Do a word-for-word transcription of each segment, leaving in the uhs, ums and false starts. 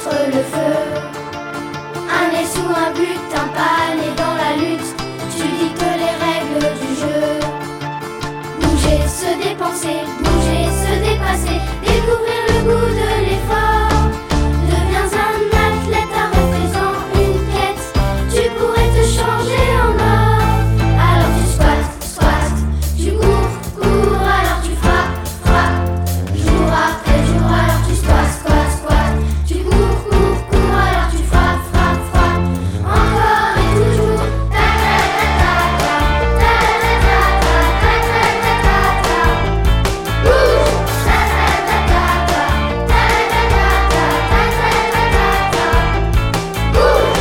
contre le feu. Un nez sous un but, un panier dans la lutte. Tu dictes les règles du jeu. Bouger, se dépenser, bouger, se dépasser, découvrir le goût de l'effort. Deviens un athlète à refaisant une quête. Tu pourrais te changer en or. Alors tu squattes, squattes, tu cours, cours, alors tu frappes, frappes. Jour après jour, alors tu squattes, squattes, squattes. Tu cours, cours, cours, alors tu frappes, frappes, frappes. Encore et toujours. Ta ta ta ta ta, ta ta ta ta, ta ta ta ta. Bouge. Ta ta ta ta ta, ta ta ta ta, ta ta ta ta. Bouge.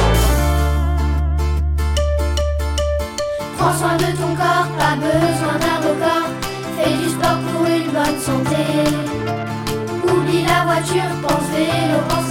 Prends soin de ton corps, pas besoin d'un record. Fais du sport pour une bonne santé. Oublie la voiture, pense vélo, pense